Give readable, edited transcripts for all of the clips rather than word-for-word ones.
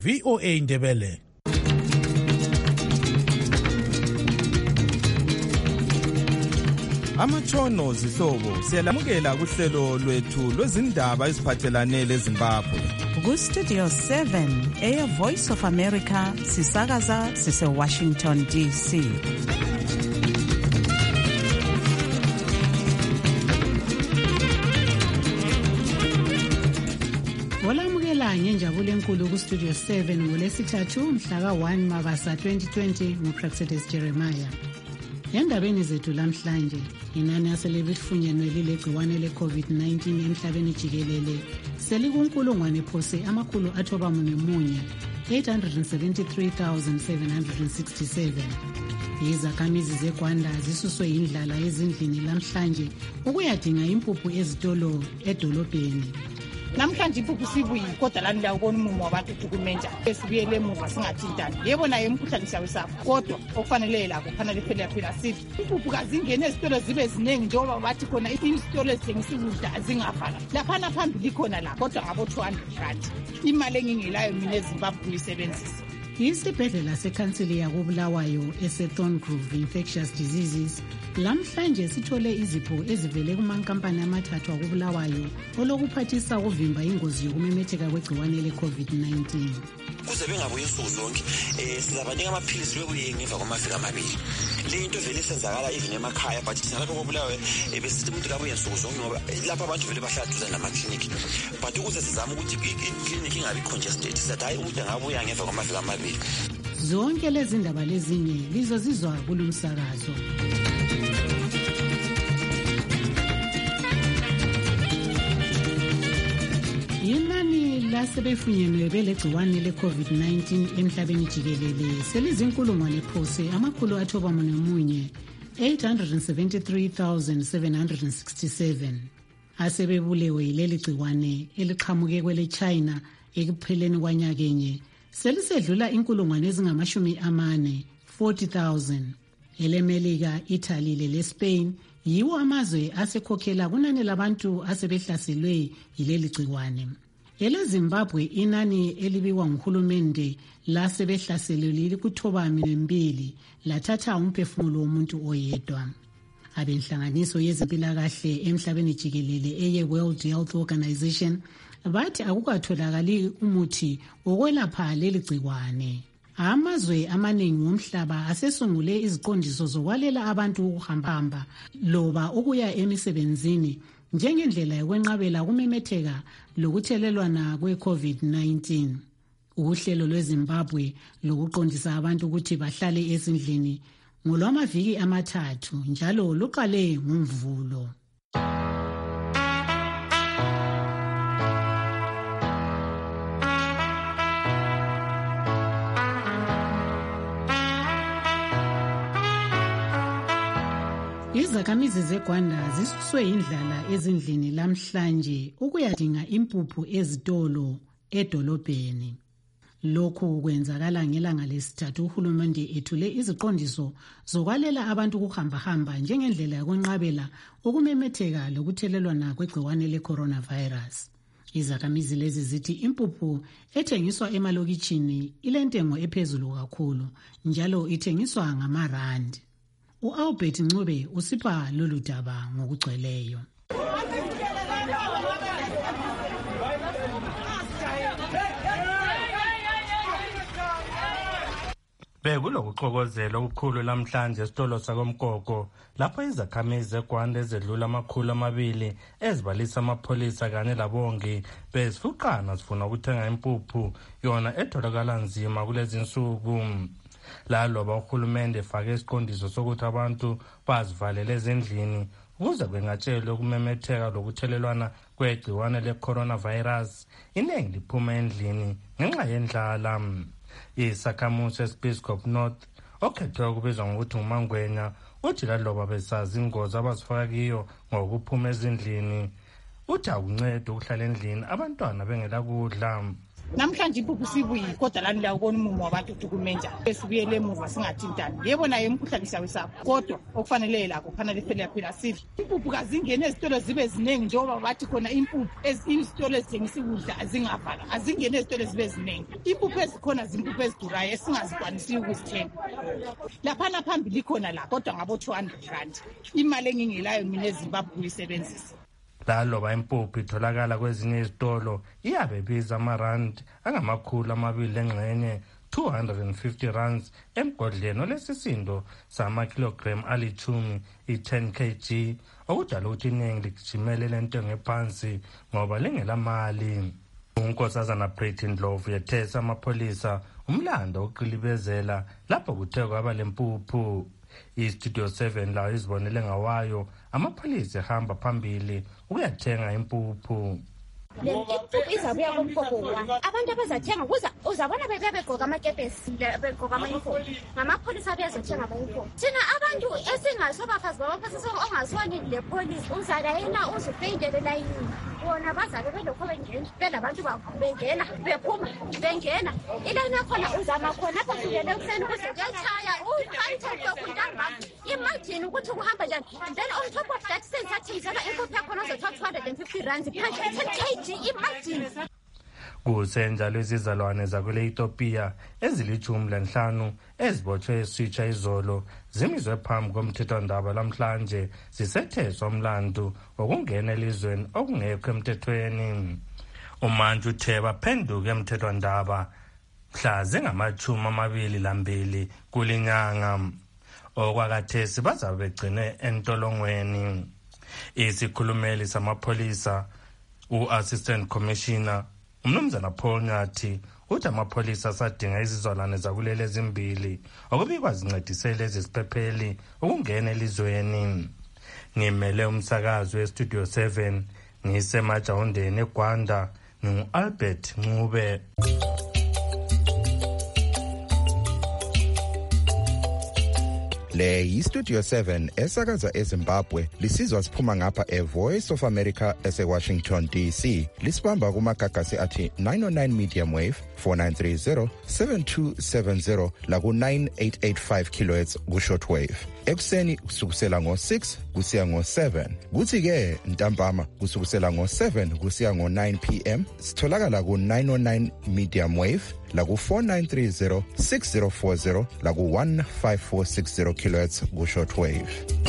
VOA Ndebele. Amatshono zihlobo siyalamukela kuhlelo lwethu lwezindaba eziphathelane leZimbabwe. Ku-Studio 7 Air Voice of America sisakaza sise-Washington DC. Olamukela ngenjabulo enkulu ku-Studio 7 ngolesithathu mhla ka-1 Mabasa 2020 nguProfetes Jeremiah. Endabeni zethu lamhlanje, inani aselifunyenwe lile gciwane le-COVID-19 emhlabeni jikelele selikunkulungwane phose amakhulu athobamunye 873,767. Izakhamizi zeGwanda zisuswe indlala ezindlini lamhlanje ukuyadinga impuphu ezitolo edolobheni. Namhlanje impuphu sibuyi kodwa lani uyabona umumo wabantu udukumenta esibuyele emuva singathintani. Yebo naye umkhuhlane siyawesapha kodwa okufanele lakho kufanele phela sithi impuphu kazingene ezitolo zibe ziningi njengoba bathi khona izitolo ezithengisa ukudla zingavala. Laphana phambili khona la kodwa ngabo 200 rand. Imali engingelayo mina eZimbabwe kuyisebenzisa. Isibhedlela sekhansili yakoBulawayo eSethorn Grove Infectious Diseases lamhlanje sithole izipho ezivele kumankampani amathathu akoBulawayo olokuphathisa ukuvimba ingozi yokumemetheka kwegciwane le-COVID-19. Kuze bengabuyi insuku zonke sizabanika amaphilisi lokuye ngemva kwamaviki amabili. Le into vele isenzakala even emakhaya but thina lapha koBulawayo besithi umuntu kabuye insuku zonke ngoba lapha abantu vele bahlala duze namaklinikhi. But ukuze sizame ukuthi iklinikhi ingabi congested sizathi hayi umuntu angabuya ngemva kwamaviki amabili. Zonke lezi ndaba lezinye lizozizwa kulumsakazo. Inani lasebefunyenwe belegciwane le-COVID-19 emhlabeni jikelele selizinkulungwane phose amakhulu athobamunye 873,767. Asebebulewe yileli gciwane eliqhamuke kwele-China ekupheleni kwanyakenye selisedlula inkulungwane ezingama-40,000. 40,000. EleMelika, Italy leleSpain yiwo amazwe asekhokhela kunani labantu asebehlaselwe yileli gciwane. EleZimbabwe inani elibikwa nguhulumende lasebehlaselwe ku-2 lathatha umphefumulo womuntu oyedwa. Abenhlanganiso yezempilakahle emhlabeni jikelele eye-World Health Organization bathi akukatholakali umuthi wokwelapha leli gciwane. Amazwe amaningi womhlaba asesungule iziqondiso zokwalela abantu ukuhamba loba ukuya emisebenzini njengendlela yokwenqabela ukumemetheka lokuthelelwana kwe-COVID-19. Uhlelo lweZimbabwe lokuqondisa abantu ukuthi bahlale ezindlini ngolwamaviki amathathu njalo luqale ngoMvulo. Izakhamizi zeGwanda zisuswe indlala ezindlini lamhlanje ukuyadinga impuphu ezitolo edolobheni. Lokhu kwenzakala ngelanga lesithathu uhulumende ethule iziqondiso zokwalela abantu ukuhambahamba njengendlela yokwenqabela ukumemetheka lokuthelelwana kwegciwane le-coronavirus. Izakhamizi lezi zithi impuphu ethengiswa emalokitshini ilentengo ephezulu kakhulu njalo ithengiswa ngama-rand. U-Albert Ncube usipha lolu daba ngokugcweleyo. Bekulokuxokozela okukhulu lamhlanje esitolo sakomgogo lapho izakhamizi zeGwanda ezedlula 200 ezibalisa amapholisa kanye labongi bezifuqana zifuna ukuthenga impuphu yona etholakala nzima kulezi nsuku. Laloba uhulumende efake isiqondiso sokuthi abantu bazivalele ezindlini ukuze bengatshelwe ukumemetheka lokuthelelwana kwegciwane le-coronavirus, iningi liphuma endlini ngenxa yendlala. Isakhamuzi Episcopal North okhethwe ukubizwa ngokuthi nguMangwenya uthi laloba besazi ingozi abazifaka kiyo ngokuphuma ezindlini uthi akuncede ukuhlala endlini abantwana bengela kudla. namhlanje impuphu sibuyi kodwa lani liyawubona umumo wabantu udukumenta esibuyele emuva singathintani. Yebo nayo imkhuhlane siyawesaba kodwa okufanele lakho kufanele phela phela sithi impuphu kazingene ezitolo zibe ziningi njengoba bathi khona impuphu izitolo ezithengisa ukudla azingavala azingene ezitolo zibe ziningi. Impuphu ezikhona zimpuphu ezidurayo esingazikwanisi ukuzithenga. Laphana phambili khona la kodwa ngabo 200 rand. Imali engingelayo mina eZimbabwe uyisebenzisa. Laloba impuphu itholakala kwezinye izitolo iyabe ibiza amarandi angamakhulu engxenye 250 rands emgodleni olesisindo sama-kilogram ali-10 i-10 kg okudala ukuthi iningi ligijimele lentengo ephansi ngoba lingelamali. uNkosazana Pretty Ndlovu yethesa amapholisa umlando wokuqilibezela lapho kuthe kwaba lempuphu. iStudio 7 lawo izibonele ngawayo amapholisa ehamba phambili ukuyathenga impuphu. Impuphu izabuya kumpopo wani abantu abazathenga uzabona begqoka amakepesi begqoka ama-uniform ngamapholisa bezothenga ama-uniform. Thina abantu esingasobafazi babaphathisa ongaswani lepolisi uzala yena uzufeyindele layini bona bazabe belokho belabantu bengena bephuma bengena ilayini yakhona uzama khona apho kusukele ekuseni ukuze kuyatshaya u-100 imagine ukuthi kuhamba njani. Then on top of that sensathisela impuphu yakhona uzothatha 250 rands phansi 10 kg. Imagine. Kusenjalo izizalwane zakule Ethiopia ezili-15 ezibotshwe esitsha izolo zimizwe phambi komthethwandaba lamhlanje zisetheswa umlandu wokungena elizweni okungekho emthethweni. Umantshi uthe baphenduka emthethwandaba mhla zingama-22 kulinyanga. Okwakathesi bazabe begcine entolongweni. Isikhulumeli samapholisa u-Assistant Commissioner uMnumzana Paul Nyathi uthi amapholisa asadinga izizalwane zakulele ezimbili okubikwa zincedisele ezisiphepheli ukungena elizweni. Ngimele umsakazi weStudio 7 ngisemajawundeni eGwanda ngu-Albert Ncube. Le yiStudio 7 esakaza eZimbabwe lisizwa siphuma ngapha eVoice of America eseWashington DC. Lisibamba kumagagasi athi 909 medium wave 4930 7270 laku 9885 kHz ku shortwave. Ekuseni kusukela ngo6 kusiya ngo7. Kuthi ke ntambama kusukela ngo7 kusiya ngo9 PM. Sitholakala ku 909 medium wave laku 4930 6040 laku 15460 kHz ku shortwave.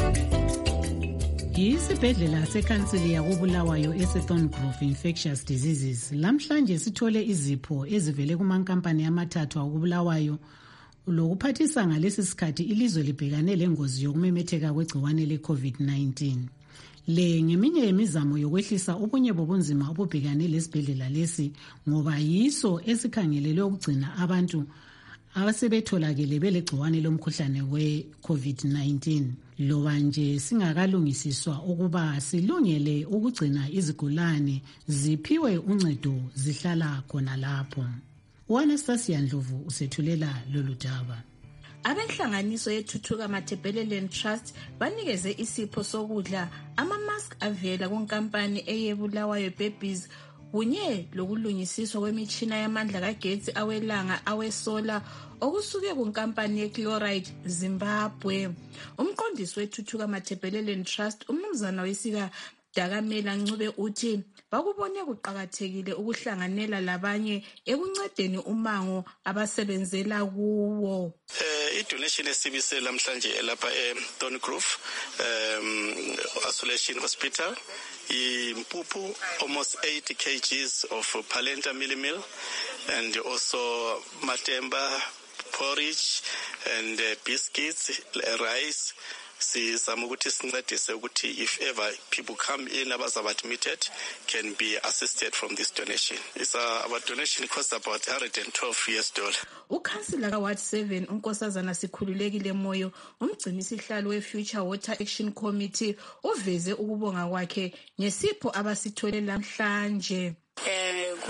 Isibhedlela sekhansili yakubulawayo eSethorngrove Infectious Diseases lamhlanje sithole izipho ezivele kumankampani amathathu akubulawayo lokuphathisa ngalesi sikhathi ilizwe libhekane lengozi yokumemetheka kwegciwane le-COVID-19. Le ngeminye yemizamo yokwehlisa ubunye bobunzima obubhekane lesibhedlela lesi ngoba yiso esikhangelelwe ukugcina abantu abasebetholakele belegciwane lomkhuhlane we-COVID-19 loba nje singakalungisiswa ukuba silungele ukugcina izigulane ziphiwe uncedo zihlala khona lapho. U-Anastasia Ndlovu usethulela lolu daba. Abenhlanganiso yethuthuka Mathebelelen Trust banikeze isipho sokudla ama-mask avela kunkampani eyebulawayo Babies kunye lokulungisiswa kwemitshina yamandla kagetsi awelanga awesola okusuke kunkampani yeChloride Zimbabwe. Umqondisi wethuthuka Mathebelelen Trust uMnumzana Wesika Dakamela Ncube uthi bakubone kuqakathekile ukuhlanganela labanye ekuncedeni umango abasebenzela kuwo. I-donation esibise lamhlanje lapha eThorngrove Isolation Hospital impuphu almost 80 kgs of polenta meal and also matemba porridge and biscuits, rice. Sizama ukuthi sincedise ukuthi if ever people come in abazaba admitted can be assisted from this donation. Our donation costs about $112. Ukhansila kaWard 7 uNkosazana Sikhululekile Moyo umgcinisihlalo weFuture Water Action Committee uveze ukubonga kwakhe ngesipho abasithole lamhlanje.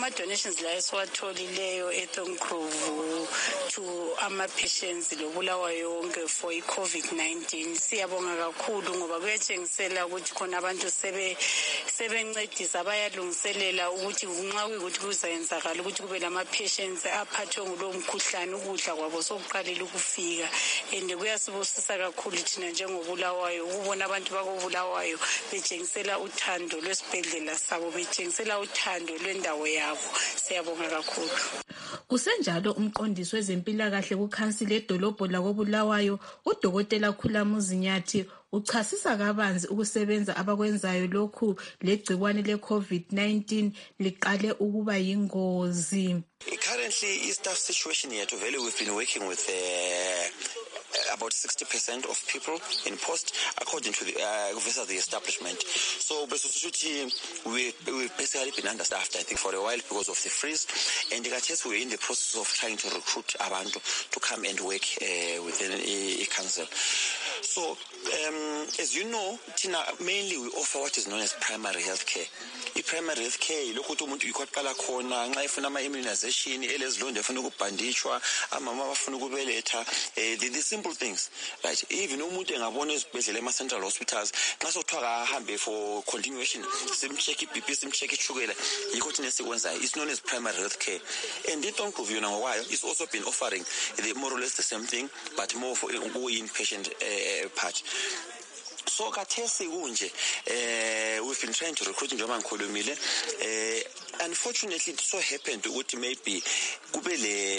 ama-donations la esiwatholileyo eThongkrove to ama-patients lobulawayo yonke for i-COVID-19 siyabonga kakhulu ngoba kuyatshengisela ukuthi khona abantu sebencedisa bayalungiselela ukuthi nxa kuyikuthi kuzayenzakala ukuthi kube lama-patients aphathwe ngulowo mkhuhlane ukudla kwabo sokuqalile ukufika and kuyasibusisa kakhulu thina njengobulawayo ukubona abantu bakobulawayo betshengisela uthando lwesibhedlela sabo betshengisela uthando lwendawo yabo siyabonga kakhulu. Kusenjalo umqondisi wezempilakahle kukhansili edolobho lakobulawayo udokotela Khulamuzi Nyathi uchasisa kabanzi ukusebenza abakwenzayo lokhu legcikwane le-COVID-19 liqale ukuba yingozi. Currently, staff situation here to Valley, we've been working with about 60% of people in post according to the versus the establishment. So basically we've basically been understaffed, I think, for a while because of the freeze, and we're in the process of trying to recruit abantu to come and work within a council. So as you know, Tina, mainly we offer what is known as primary health care. I-primary health care lokhu umuntu ikhaqala khona nxa efuna ama-immunization elezilonda efuna ukubhanditshwa amama abafuna ukubeletha the simple things, right? Even umuntu engabona ezibhedlela ema-central hospitals nxa sokuthiwa ahambe for continuation simcheck i-BP simcheck ishukela yikho thina esikwenzayo. It's known as primary health care, and iThongkrove yona ngokwayo is also been offering more or less the same thing but more for inpatient part. So kathesi kunje we've been trying to recruit njengoba ngikhulumile. Unfortunately it so happened ukuthi maybe kube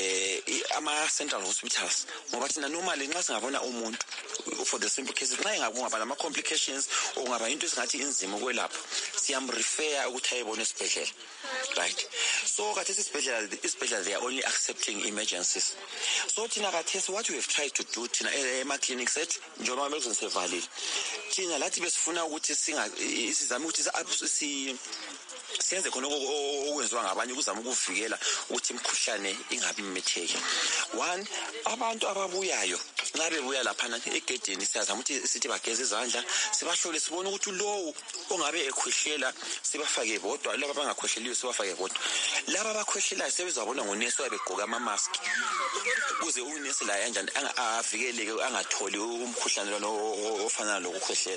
ama central hospitals ngoba thina normally nxa singabona umuntu for the simple cases nxa engakungaba nama complications ongaba into esingathi inzima ukwelapha siyamrefer ukuthi ayebona esibhedlela, right? So kathesi isibhedlela they are only accepting emergencies. So thina kathesi what we have tried to do thina ema clinics ethu njengoba medicine sevalile thina lathi besifuna ukuthi sizame ukuthi siyenze khona okwenziwa ngabanye ukuzama ukuvikela ukuthi imkhuhlane ingabi mmetheke. One, abantu ababuyayo nxa bebuya laphana egedini siyazama ukuthi sithi bageze izandla sibahlole sibone ukuthi lowo ongabe ekhwehlela sibafake bodwa laba abangakhwehleliyo sibafake bodwa. Laba abakhwehlelayo sebezabona ngonesi wabegqoka ama-mask ukuze unesi la kanjani avikeleke angatholi umkhuhlane lona ofana lokukhwehlela.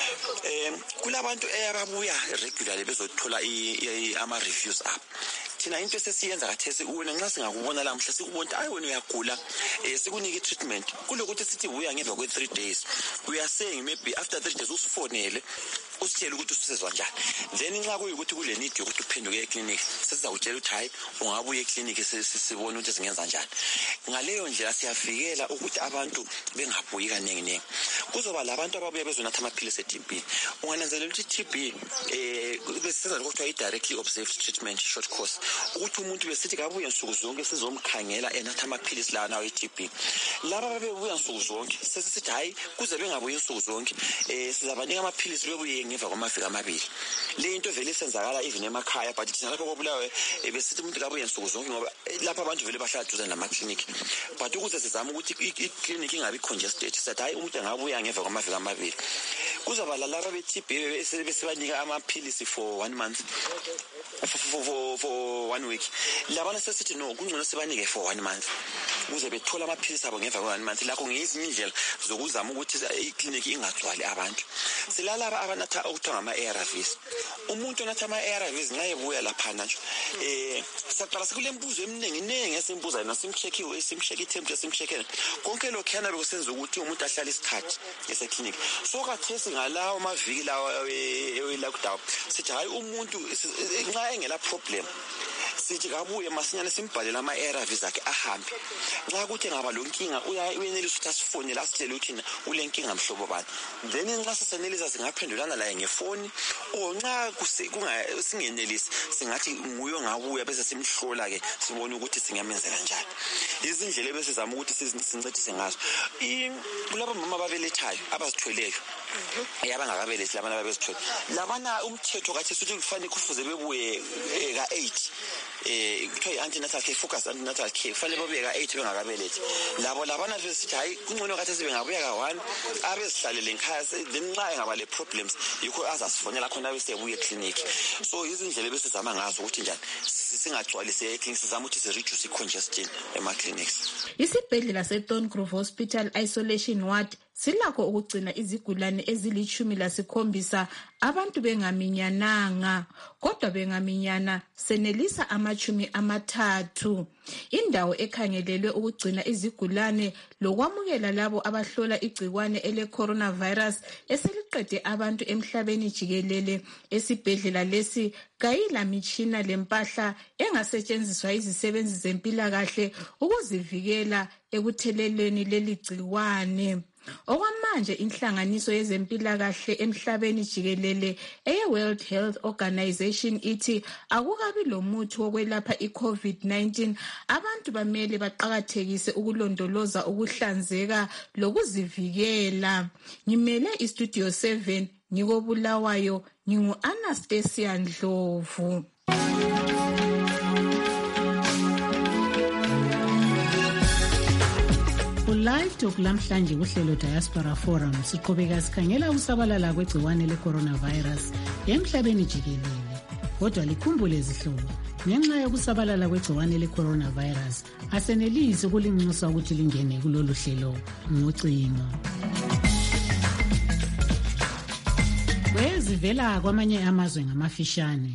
Kulabantu ababuya regularly bezothola ama-reviews up. Thina into esesiyenza kathesi uwena nxa singakubona la mhla sikubona ayi wena uyagula sikunike i-treatment kulokuthi sithi buya ngemva kwe-3 days we are saying maybe after 3 days usifonele usitshela ukuthi usizwa njani, then nxa kuyikuthi kule need yokuthi uphenduke eklinikhi sesizawutshela ukuthi hayi ungabuya eklinikhi sibone ukuthi singenza njani. Ngaleyo ndlela siyavikela ukuthi abantu bengabuyi kaningi. Kuzoba labantu ababuya bezonatha amaphilisi e-TB. Ungananzelela ukuthi i-TB besisenza lokuthiwa i-directly observed treatment short course ukuthi umuntu besithi kabuye nsuku zonke sizomkhangela enatha amaphilisi la nawo e-TB. Laba babebuya nsuku zonke sesithi hayi kuze bengabuyi nsuku zonke sizabanika amaphilisi bebuye ngemva kwamaviki amabili. Le into vele isenzakala even emakhaya but thina lapho kobulawe besithi umuntu kabuye nsuku zonke ngoba lapha abantu vele bahlala duze namaklinikhi, but ukuze sizame ukuthi iklinikhi ingabi congested sithi hayi umuntu engabuya ngemva kwamaviki amabili. Kuzaba laba be-TB besibanika amaphilisi for 1 month for 1 week. Labana sesithi no kungcono sibanike for 1 month ukuze bethola amaphilisi abo ngemva kwa 1 month. Lakho ngezinye indlela zokuzama ukuthi iklinikhi ingagcwali abantu. Silalaba abanatha okuthiwa ngama-ARVs. Umuntu onatha ama-ARVs nxa ebuya laphana nje siyaqala sikule mbuzo eminingi esimbuza yena simcheck i-temperature simcheck konke lokho yana bekusenza ukuthi umuntu ahlale isikhathi eseklinikhi. So kathesi ngalawo amaviki lawo e-lockdown sithi hayi umuntu nxa engela problem sithi kabuye masinyane simbhalela ama-ARVs akhe ahambe. Nxa kuthi engaba lonkinga uyenelisa ukuthi asifonele asitshele ukuthi ule nkinga mhlobo bani, then nxa sisenelisa singaphendulana laye ngefoni or nxa singenelisi singathi nguye ongabuya bese simhlola-ke sibone ukuthi singamenzela njani. Izindlela ebesizama ukuthi sincedise ngazo kulabo mama ababelethayo abazithweleyo yabangakabelethi labana babezithole labana umthetho kathi suthi kufanele kufuze bebuye ka8 kuthiwa i-antenatal care, focus antenatal care, kufanele babuye ka8 bengakabelethi. Labo labana besithi hayi kungcono kathi sibengabuya ka1 abezihlalele nkhaya, then nxa engaba le problems yikho azasifonela khona besebuye clinic. So izindlela besizama ngazo ukuthi njani singagcwalise eclinics, sizama ukuthi si-reduce i-congestion ema-clinics. Isibhedlela seThorncroft Hospital Isolation Ward silakho ukugcina izigulane ezili-17 abantu bengaminyananga, kodwa bengaminyana senelisa 30. Indawo ekhangelelwe ukugcina izigulane lokwamukela labo abahlola igcikwane ele-coronavirus eseliqede abantu emhlabeni jikelele. Esibhedlela lesi kayila mitshina lempahla engasetshenziswa izisebenzi zempilakahle ukuzivikela ekutheleleni leli gcikwane. Okwamanje inhlanganiso yezempilakahle emhlabeni jikelele eye-World Health Organization ithi akukabi lomuthi wokwelapha i-COVID-19. Abantu bamele baqakathekise ukulondoloza ukuhlanzeka lokuzivikela. Ngimele iStudio 7 ngikobulawayo, ngingu-Anastasia Ndlovu. Live Talk lamhlanje kuhlelo Diaspora Forum siqhubeka sikhangela ukusabalala kwegciwane le-coronavirus emhlabeni jikelele. Kodwa likhumbule izihlobo, ngenxa yokusabalala kwegciwane le-coronavirus asenelisi ukulinxusa ukuthi lingene kulolu hlelo ngocingo. Kwezivela kwamanye amazwe ngamafishane.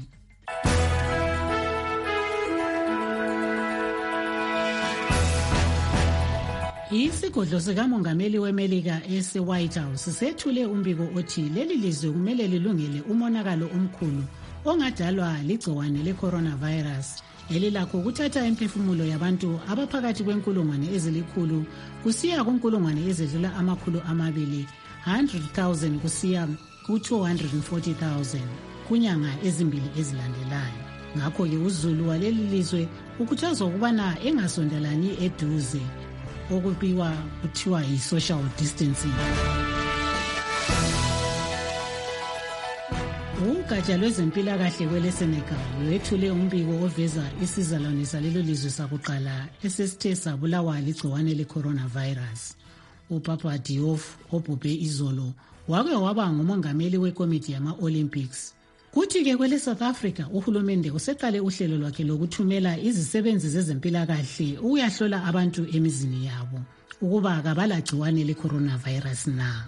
Isigodlo sikamongameli weMelika ese-White House sethule umbiko othi leli lizwe kumele lilungele umonakalo omkhulu ongadalwa ligciwane le-coronavirus elilakho ukuthatha imphefumulo yabantu abaphakathi kwenkulungwane ezilikhulu kusiya kunkulungwane ezedlula 200,000, 100,000 kusiya ku-240,000 kunyanga ezimbili ezilandelayo. Ngakho-ke uzulu waleli lizwe ukhuthazwa ukubana engasondelani eduze, okubizwa kuthiwa yi-social distancing. Ugatsha lwezempilakahle kwele-Senegal lwethule umbiko oveza isizalwane salelo lizwe sakuqala esesithe sabulawa ligciwane le-coronavirus. UPapa Diouf obhubhe izolo wake waba ngumongameli wekomiti yama-Olympics. Kuthi-ke kwele-South Africa uhulumende useqale uhlelo lwakhe lokuthumela izisebenzi zezempilakahle ukuyahlola abantu emizini yabo ukuba kabalagciwane le-coronavirus na.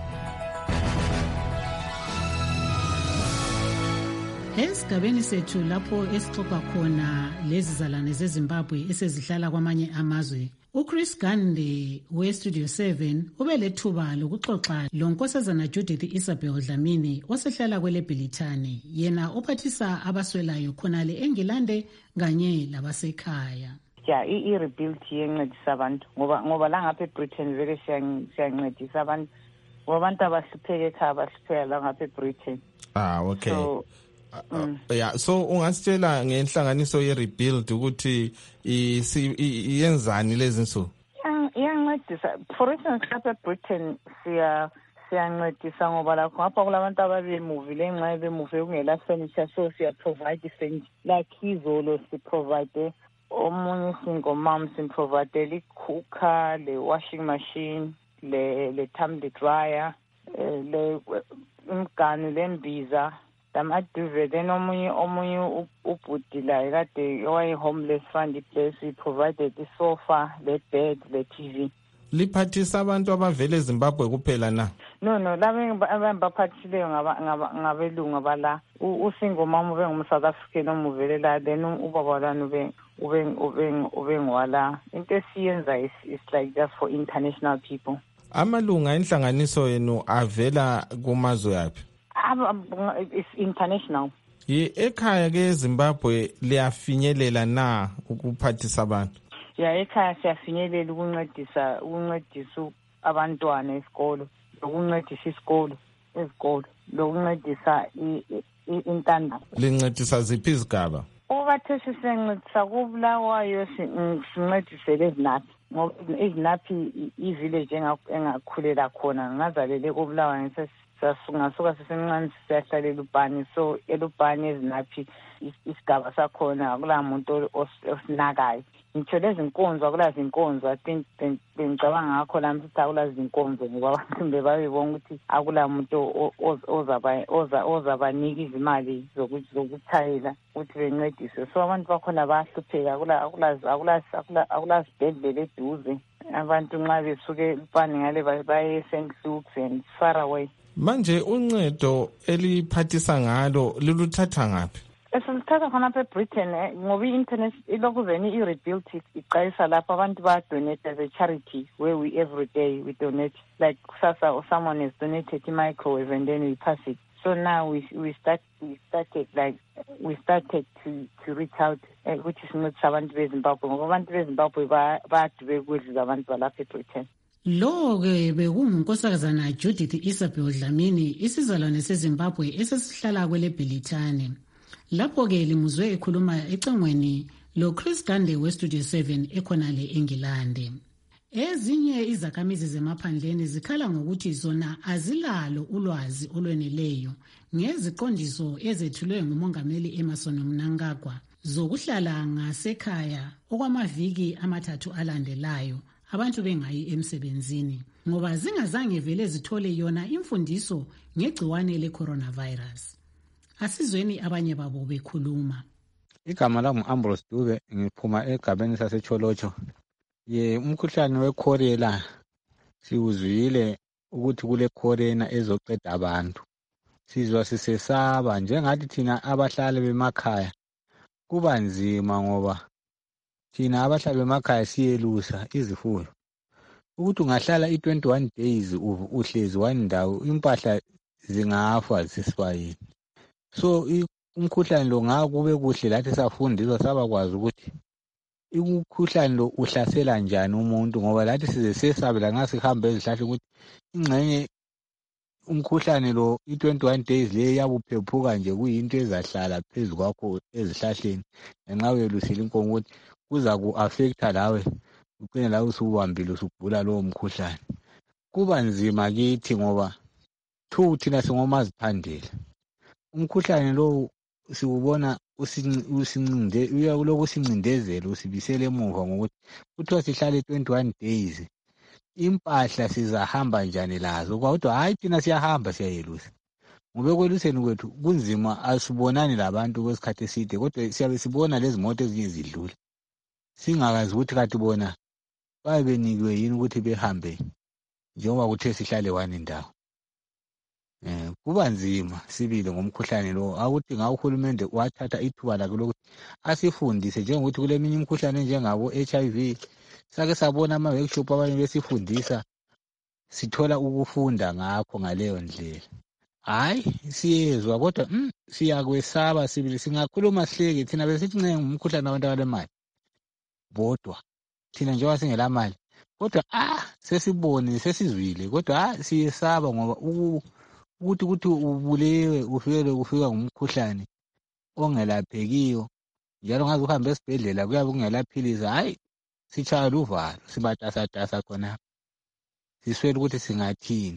Esigabeni sethu lapho esixoxa khona lezizalwane zeZimbabwe esezihlala kwamanye amazwe, uChris Gande weStudio 7 ube lethuba lokuxoxa lonkosazana Judith Isabel Dlamini osehlala kweleBhilithane, yena ophathisa abaswelayo khonale eNgilande kanye labasekhaya. Ja, i-rebuild yencedisa abantu ngoba la ngapha eBritain vele siyancedisa abantu ngoba abantu abahlupheke ekhaya abahlupheka la ngapha eBritain. Okay. So ungasitshela ngenhlanganiso ye-rebuild ukuthi iyenzani lezi nsuku? Iyancedisa. For instance, lapha eBritain siyancedisa ngoba lakho ngapha kulabantu ababemuvile ngenxa bemuve kungela furniture, so siya-provide i-furniture. Like izolo siprovide omunye single mom simprovide le-cooker, le-washing machine, le-tumbler dryer, imganu lembiza, lamaduve. Then omunye ubhudila kade owayi-homeless fund place, we provided the sofa, the bed, the TV. Liphathisa abantu abavele eZimbabwe kuphela na? No, laba abaphathileyo ngabelungu abala. Usingle mom ube ngumu-South African omuvele la, then ubaba lana ube ngwala. Into esiyenza is like just for international people. Amalunga enhlanganiso yenu avela kumazwe yaphi? It's international. Ekhaya ke eZimbabwe liyafinyelela na ukuphathisa abantu? Ekhaya siyafinyelela ukuncedisa abantwana esikolo, ukuncedisa ezikolo, lokuncedisa intanda. Lincedisa ziphi izigaba? Obathe sisencedisa kuBulawayo sincedisele ezinaphi. ngoba izinaphi i-village engakhulela khona ngazalele koBulawayo ngasuka sesemncane siyahlalela uBhani, so elubhani ezinaphi isigaba sakhona akula muntu osinakayo. Ngitsho lezi nkonzo akulazi inkonzo. I think bengicabanga ngakho la msithi akulazi inkonzo ngoba abantu bebabona ukuthi akula muntu ozabanika izimali zokuthayela ukuthi bencedise. So abantu bakhona bayahlupheka, akulazi sibhedlela eduze. Abantu nxa besuke elubhani ngale baye eSt. Luke's and far away. Manje uncedo eliphathisa ngalo luluthatha ngaphi? Esilithatha khona eBritain ngoba i-internet ilokhu veni i-rebuilt iqayisa lapho abantu ba-donate as a charity where we every day we donate, like kusasa or someone has donated a microwave and then we pass it. So now we started to reach out which is not abantu beZimbabwe ngoba abantu beZimbabwe badube kudliza abantu balapha eBritain. Lo-ke bekungunkosazana Judith Isabel Dlamini, isizalwane seZimbabwe esesihlala kwele Bhilithane. Lapho-ke limuzwe ekhuluma ecengweni lo-Chris Gande we-Studio 7 ekhonale eNgilande. Ezinye izakhamizi zemaphandleni zikhala ngokuthi zona azilalo ulwazi olweneleyo ngeziqondiso ezethulwe nguMongameli Emmerson Mnangagwa zokuhlala ngasekhaya okwamaviki 3 alandelayo abantu bengayi emsebenzini ngoba zingazange vele zithole yona imfundiso ngegciwane le-coronavirus. Asizweni abanye babo bekhuluma. Igama lami Ambrose Dube, ngiphuma egabeni saseCholocho. Umkhuhlane weCholera siwuzwile ukuthi kule corona ezoqeda abantu. Sizwa sisesaba njengathi thina abahlali bemakhaya kuba nzima ngoba thina abahlali bemakhaya siyelusa izifuyo. Ukuthi ungahlala i21 days uhlezi one ndawo impahla zingafa ziswayini. So umkhuhlane lo ngakube kuhle lathi safundiswa sabakwazi ukuthi umkhuhlane lo uhlasela njani umuntu ngoba lathi size sesabela ngasihamba ezihlahla ukuthi ingcenye umkhuhlane lo i21 days le yabuphephuka nje kuyinto ezahlala phezulu kwakho ezihlahleni ngenxa uyelusile inkongo ukuthi kuza ku-affecta lawe ucine lawe usubambile usugula lowo mkhuhlane. Kuba nzima kithi ngoba thina singomaziphandela. Umkhuhlane lo siwubona ulokhu sincindezela usibisele emuva ngokuthi kuthiwa sihlale 21 days impahla sizahamba njani lazo kodwa hayi thina siyahamba siyayelusa ngoba ekweluseni kwethu kunzima asibonani labantu kwesikhathi eside kodwa siyabe sibona lezi moto ezinye zidlula singakazi ukuthi kathi bona babe benikiwe yini ukuthi behambe njengoba kuthe sihlale one ndawo. Kuba nzima sibile ngomkhuhlane lo akuthi ngawuhulumende wathatha ithuba lakho lokuthi asifundise njengokuthi kuleminye imikhuhlane njengabo HIV sake sabona ama workshop abanye besifundisa sithola ukufunda ngakho ngaleyo ndlela. Hayi siyezwa kodwa siyakwesaba sibili singakhuluma sihleke thina besithi ncenga umkhuhlane wabantu abalemali bodwa thina njengoba singela mali kodwa sesibone sesizwile kodwa siyesaba ngoba ukuthi ubulewe ufika ngumkhuhlane ongelaphekiyo njalo ngaze uhambe esibhedlela kuyabe kungelaphilisi hayi sitshaya luvalo sibatasatasa khona siswele ukuthi singathini.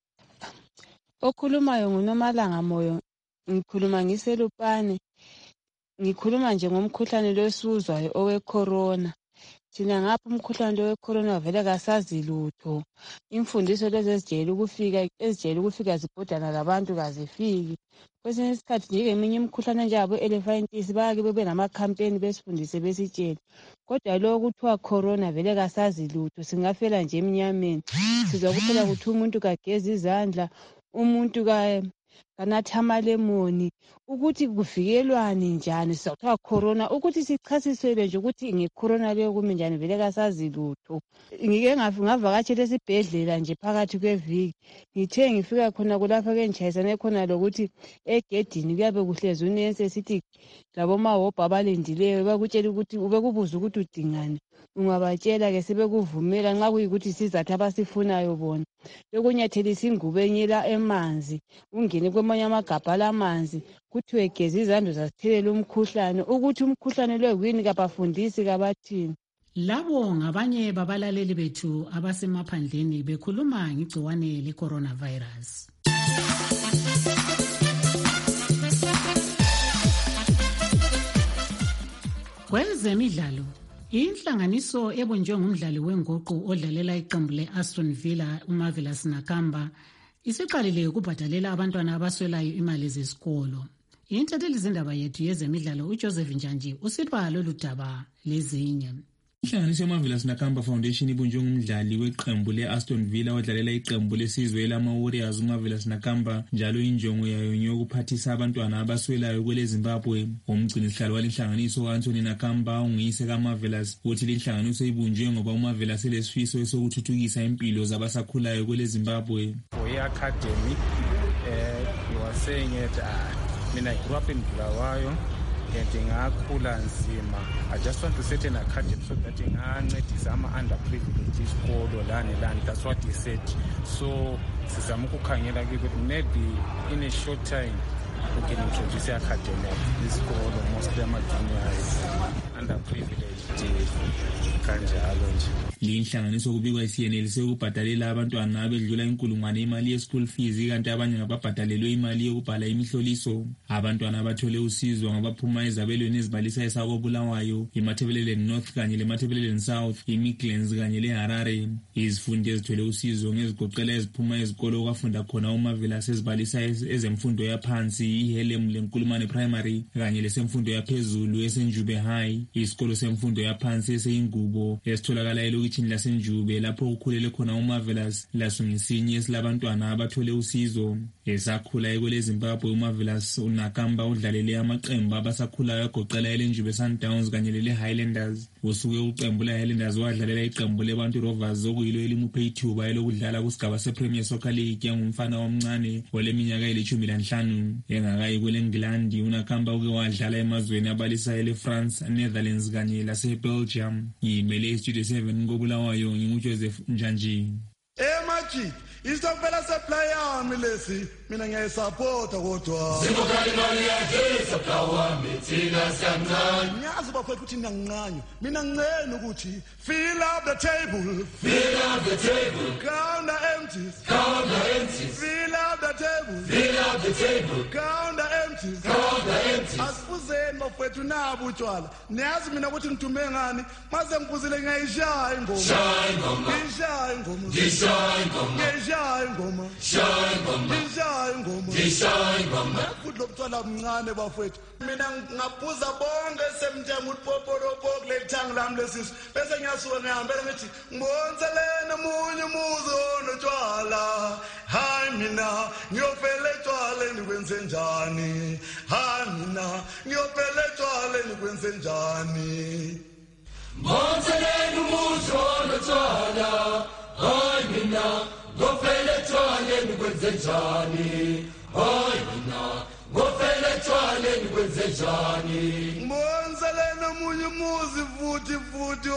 Okhulumayo nguNomalanga Moyo, ngikhuluma ngiselupane, ngikhuluma nje ngomkhuhlane lo esuzwayo owe-corona. Thina ngapha umkhuhlane lo we-corona vele kasazi lutho. Imfundiso lezi ezijayele ukufika zibhodana labantu kazifiki. Kwesinye isikhathi njengeminye imikhuhlane njengabo-elephantis bayake bebe namakhampeni besifundise besitshele. Kodwa lo kuthiwa corona vele kasazi lutho singafela nje emnyameni. Sizwa kuphela kuthi umuntu kageze izandla, umuntu kanatha amalemoni, ukuthi kuvikelwane njani sizathiwa corona, ukuthi sichasiselwe nje ukuthi ngecorona leyo kumi njani vele kasazi lutho. Ngike ngavakatshela esibhedlela nje phakathi kweviki, ngithe ngifika khona kulapha ke ngitshayisane khona lokuthi egedini kuyabe kuhlezi unensi esithi labomahobha abalindileyo bakutshela ukuthi ubekubuza ukuthi udingani, ungabatshela ke sebekuvumela nxa kuyikuthi sizathu abasifunayo bona. Bekunyathelisa ingubo enyela emanzi, ungene kwamanye amagabha lamanzi, kuthiwe geza izandla zazithelela umkhuhlane, ukuthi umkhuhlane lo yini kabafundisi kabathini. Labo ngabanye babalaleli bethu abasemaphandleni bekhuluma ngegciwane le-coronavirus. Kwezemidlalo, inhlanganiso ebunjwe ngumdlali wenguqu odlalela iqembu le-Aston Villa uMarvelous Nakamba isiqalile ukubhadalela abantwana abaswelayo imali zesikolo. Intatheli zindaba yethu yezemidlalo uJoseph Njanji usitwa lolu daba lezinye. Inhlanganiso yeMarvelous Nakamba Foundation ibunjwe ngumdlali weqembu le-Aston Villa odlalela iqembu lesizwe lama-Warriors uMarvelous Nakamba, njalo injongo yayo ngeyokuphathisa abantwana abaswelayo kwele Zimbabwe. Umgcinisihlalo walenhlanganiso u-Anthony Nakamba unguyise kaMarvelous uthi lenhlanganiso ibunjwe ngoba uMarvelous elesifiso sokuthuthukisa impilo zabasakhulayo kwele Zimbabwe. For academy, you were saying it, I grew up in Bulawayo. Ngingakhula nzima. I just want to set an academy so that ngingancedisa ama-underprivileged isikolo lani. That's what he said. So sizama ukukhangela ukuthi maybe in a short time we can introduce academy isikolo, mostly ama-junior high, underprivileged kanjalo nje. Linhlanganiso kubikwa isiyenelise ukubhadalela abantwana abedlula inkulungwane imali ye-school fees, kanti abanye ngababhadalelwe imali yokubhala imihloliso. Abantwana abathole usizo ngabaphuma ezabelweni ezibalisa eSakobulawayo, iMatabeleland North kanye leMatabeleland South, iMidlands kanye leHarare. Izifundi ezithole usizo ngezigoqela eziphuma ezikolo okwafunda khona uMarvelous ezibalisa ezemfundo yaphansi, iHelem leNkulumane Primary kanye lesemfundo yaphezulu eseNjube High. Isikolo semfundo yaphansi eseyingubo esitholakala elokitshini laseNjube lapho kukhulele khona uMarvelous lasungisinye esilabantwana abathole usizo. Esakhula kwele Zimbabwe, uMarvelous uNakamba udlalele amaqembu abasakhulayo agoqela eLenjube Sundowns kanye leHighlanders. Usuke uqembu leHighlanders wadlalela iqembu leBantu Rovers okuyilo elimuphe ithuba elokudlala kusigaba sePremier Soccer League yangumfana omncane oleminyaka eli-15. Engakayi kwele-England, uNakamba uke wadlala emazweni abalisa ele-France, Netherlands kanye lase-Belgium. Ngimele iStudio 7 koBulawayo, nginguJoseph Njanji. Majid isitokufela supply yami lesi mina ngiyayisupporta kodwa Sibukhali mali yakhe supply wami thina siyancane. Ngiyazi bafethu ukuthi nginganqanyo, mina ngicela ukuthi fill up the table, fill up the table, count the empties, count the empties, fill up the table, fill up the table, count the empties, count the empties. Asifuzeni bafethu nabo utshwala. Niyazi mina ukuthi ngithume ngani, mase ngifuzile ngiyayishaya ingoma, shaya ingoma, ngishaya ingoma, ngishaya ingoma, ngishaya ingoma, shaya ingoma, ngishaya ingoma, ngishaya ingoma. Futhi lokuthola mncane bafethu. Mina ngaphuza bonke semthenga utipopolopo kulethanga lami lesizwe. Bese ngiyasuka ngihambela ngithi ngibonzelene umunye umuzi onotshwala. Hayi mina ngiyofela etshwaleni kwenze njani? Hayi mina ngiyofela etshwaleni kwenze njani? Ngibonzelene umuzi onotshwala. Hayi mina ngiyofela etshwaleni kwenze njani? Hayi mina ngofela etshwaleni kwenze njani? Ngibonzelene omunye umuzi futhi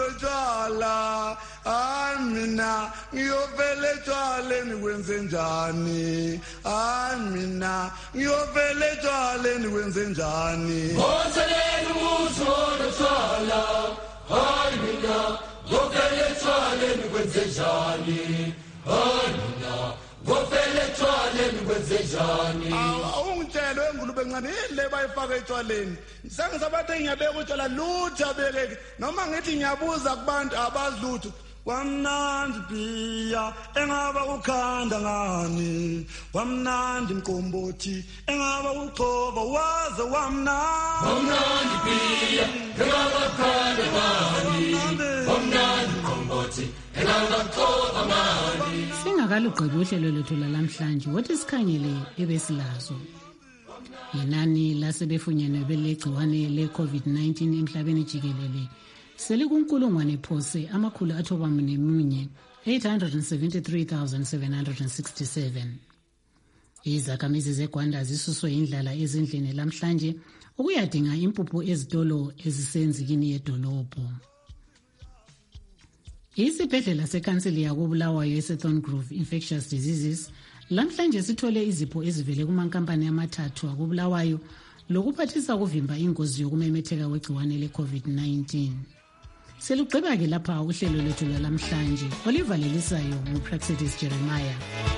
onotshwala. Hayi mina ngiyofela etshwaleni kwenze njani? Hayi mina ngiyofela etshwaleni kwenze njani? Ngibonzelene umuzi onotshwala. Hayi mina ngofela etshwaleni kwenze njani? Hayi mina ngofela etshwaleni kwenze njani? Ungitshela wengulube encane ile bayifaka etshwaleni. Sengisabathe ngiyabeka utshwala lutho abekeke. Noma ngithi ngiyabuza kubantu abazi lutho. Wamnandi bhiya engaba ukhanda ngani, wamnandi mqombothi engaba uxova waze wamnandi. Wamnandi bhiya engaba ukhanda ngani, wamnandi mqombothi engaba uxova ngani. Singakalugqibi uhlelo lwethu lalamhlanje, wothi sikhangele ebesilazo. Inani lasebefunyenwe belegciwane le-COVID-19 emhlabeni jikelele selikunkulungwane phose amakhulu athobamunye 873,767. Izakhamizi zeGwanda zisuswe indlala ezindlini lamhlanje ukuyadinga impuphu ezitolo ezisenzikini yedolobho. Isibhedlela sekansili yakoBulawayo eseThorngrove Infectious Diseases lamhlanje sithole izipho ezivele kumankampani amathathu akoBulawayo lokuphathisa ukuvimba ingozi yokumemetheka kwegciwane le-COVID-19. Selugqiba ke lapha uhlelo lwethu lwalamhlanje olivalelisayo nguPraxedis Jeremiah.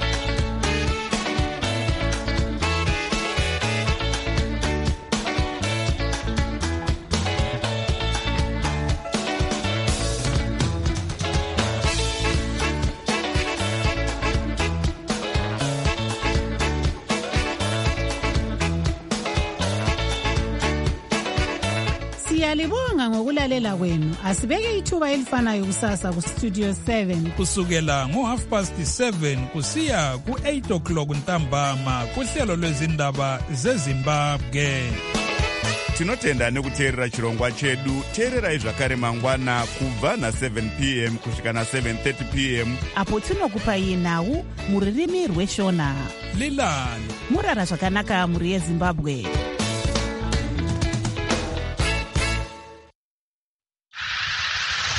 Siyalibonga ngokulalela kwenu. Asibeke ithuba elifanayo kusasa ku Studio 7 kusukela ngo7:30 kusiya ku8 o'clock ntambama kuhlelo lwezindaba zeZimbabwe. Tinotenda nekuteerera chirongwa chedu. Teererai zvakare mangwana kubva na7 p.m. kusvika na7:30 p.m. apo tinokupai nhau muririmi rweshona. Lilani murara zvakanaka muri yeZimbabwe.